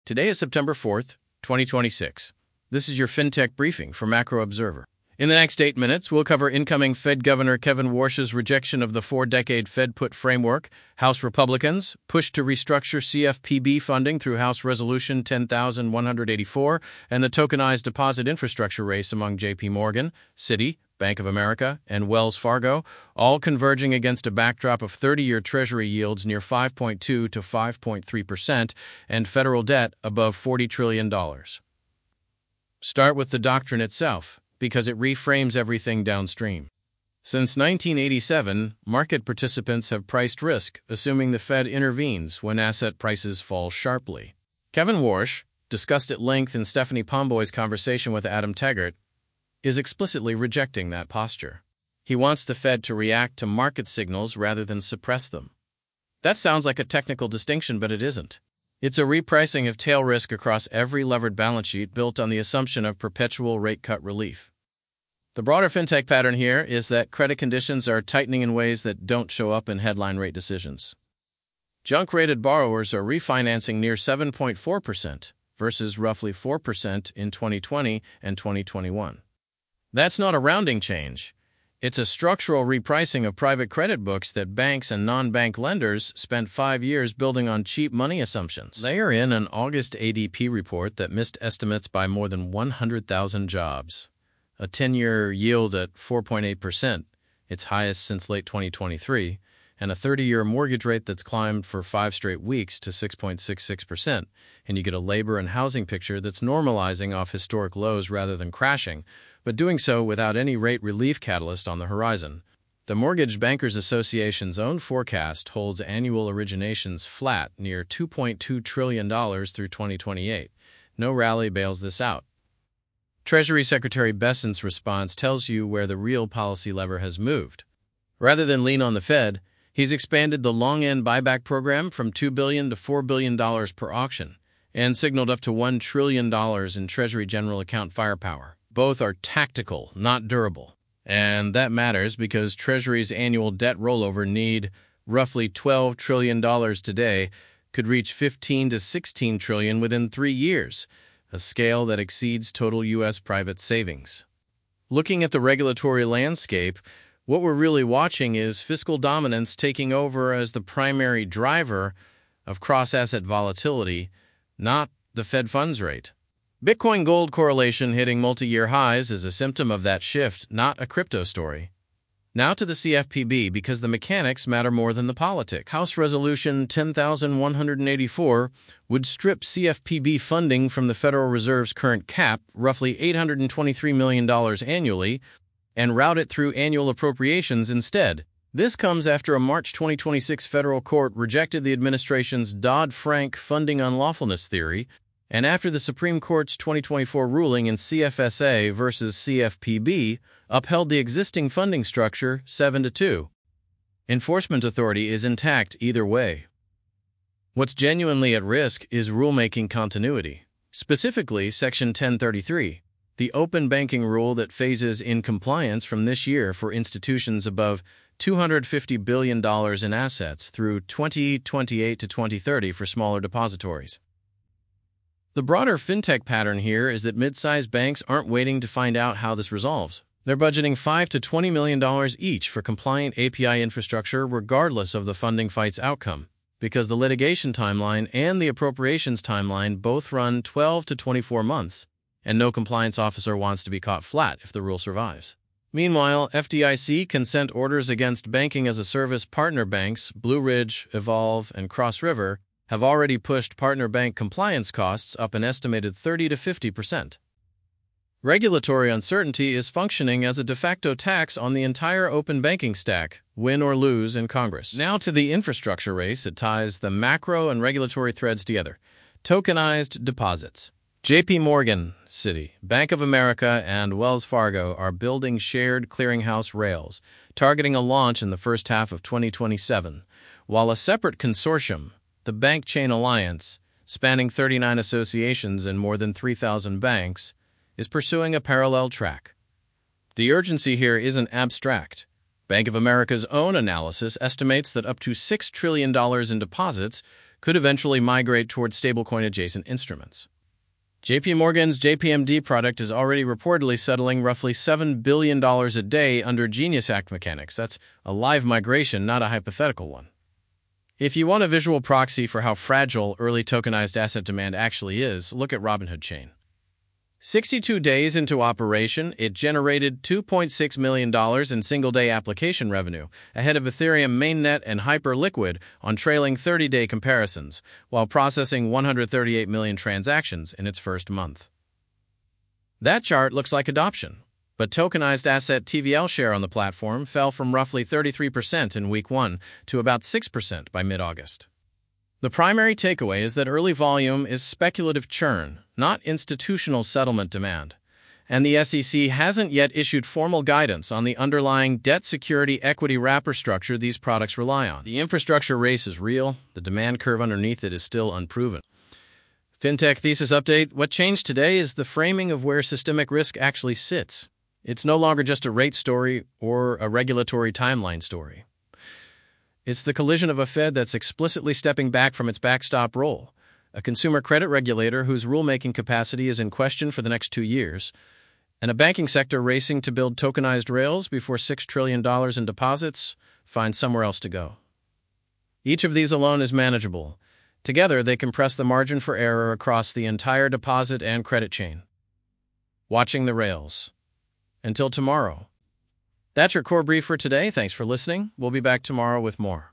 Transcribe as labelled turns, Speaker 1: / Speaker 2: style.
Speaker 1: Today is September 4th, 2026. This is your FinTech briefing for Macro Observer. In the next 8 minutes, we'll cover incoming Fed Governor Kevin Warsh's rejection of the 4-decade Fed put framework, House Republicans push to restructure CFPB funding through House Resolution 10,184, and the tokenized deposit infrastructure race among JP Morgan, Citi, Bank of America, and Wells Fargo, all converging against a backdrop of 30-year Treasury yields near 5.2 to 5.3% and federal debt above $40 trillion. Start with the doctrine itself, because it reframes everything downstream. Since 1987, market participants have priced risk, assuming the Fed intervenes when asset prices fall sharply. Kevin Warsh, discussed at length in Stephanie Pomboy's conversation with Adam Taggart, is explicitly rejecting that posture. He wants the Fed to react to market signals rather than suppress them. That sounds like a technical distinction, but it isn't. It's a repricing of tail risk across every levered balance sheet built on the assumption of perpetual rate cut relief. The broader fintech pattern here is that credit conditions are tightening in ways that don't show up in headline rate decisions. Junk-rated borrowers are refinancing near 7.4% versus roughly 4% in 2020 and 2021. That's not a rounding change. It's a structural repricing of private credit books that banks and non-bank lenders spent 5 years building on cheap money assumptions. Layer in an August ADP report that missed estimates by more than 100,000 jobs. A 10-year yield at 4.8%, its highest since late 2023, and a 30-year mortgage rate that's climbed for 5 straight weeks to 6.66%, and you get a labor and housing picture that's normalizing off historic lows rather than crashing, but doing so without any rate relief catalyst on the horizon. The Mortgage Bankers Association's own forecast holds annual originations flat near $2.2 trillion through 2028. No rally bails this out. Treasury Secretary Bessent's response tells you where the real policy lever has moved. Rather than lean on the Fed, he's expanded the long-end buyback program from $2 billion to $4 billion per auction and signaled up to $1 trillion in Treasury General Account firepower. Both are tactical, not durable. And that matters because Treasury's annual debt rollover need, roughly $12 trillion today, could reach $15 to $16 trillion within 3 years, a scale that exceeds total U.S. private savings. Looking at the regulatory landscape, what we're really watching is fiscal dominance taking over as the primary driver of cross-asset volatility, not the Fed funds rate. Bitcoin-gold correlation hitting multi-year highs is a symptom of that shift, not a crypto story. Now to the CFPB, because the mechanics matter more than the politics. House Resolution 10,184 would strip CFPB funding from the Federal Reserve's current cap, roughly $823 million annually, and route it through annual appropriations instead. This comes after a March 2026 federal court rejected the administration's Dodd-Frank funding unlawfulness theory, and after the Supreme Court's 2024 ruling in CFSA versus CFPB upheld the existing funding structure 7-2. Enforcement authority is intact either way. What's genuinely at risk is rulemaking continuity, specifically Section 1033, the open banking rule that phases in compliance from this year for institutions above $250 billion in assets through 2028 to 2030 for smaller depositories. The broader fintech pattern here is that mid-sized banks aren't waiting to find out how this resolves. They're budgeting $5 to $20 million each for compliant API infrastructure regardless of the funding fight's outcome, because the litigation timeline and the appropriations timeline both run 12 to 24 months, and no compliance officer wants to be caught flat if the rule survives. Meanwhile, FDIC consent orders against banking-as-a-service partner banks, Blue Ridge, Evolve, and Cross River, have already pushed partner bank compliance costs up an estimated 30 to 50%. Regulatory uncertainty is functioning as a de facto tax on the entire open banking stack, win or lose in Congress. Now to the infrastructure race that ties the macro and regulatory threads together. Tokenized deposits. JP Morgan, Citi, Bank of America, and Wells Fargo are building shared clearinghouse rails, targeting a launch in the first half of 2027, while a separate consortium, the Bank Chain Alliance, spanning 39 associations and more than 3,000 banks, is pursuing a parallel track. The urgency here isn't abstract. Bank of America's own analysis estimates that up to $6 trillion in deposits could eventually migrate toward stablecoin-adjacent instruments. JP Morgan's JPMD product is already reportedly settling roughly $7 billion a day under Genius Act mechanics. That's a live migration, not a hypothetical one. If you want a visual proxy for how fragile early tokenized asset demand actually is, look at Robinhood Chain. 62 days into operation, it generated $2.6 million in single-day application revenue, ahead of Ethereum mainnet and Hyperliquid on trailing 30-day comparisons, while processing 138 million transactions in its first month. That chart looks like adoption, but tokenized asset TVL share on the platform fell from roughly 33% in week 1 to about 6% by mid-August. The primary takeaway is that early volume is speculative churn, not institutional settlement demand, and the SEC hasn't yet issued formal guidance on the underlying debt security equity wrapper structure these products rely on. The infrastructure race is real, the demand curve underneath it is still unproven. FinTech Thesis Update: what changed today is the framing of where systemic risk actually sits. It's no longer just a rate story or a regulatory timeline story. It's the collision of a Fed that's explicitly stepping back from its backstop role, a consumer credit regulator whose rulemaking capacity is in question for the next 2 years, and a banking sector racing to build tokenized rails before $6 trillion in deposits find somewhere else to go. Each of these alone is manageable. Together, they compress the margin for error across the entire deposit and credit chain. Watching the rails. Until tomorrow. That's your core brief for today. Thanks for listening. We'll be back tomorrow with more.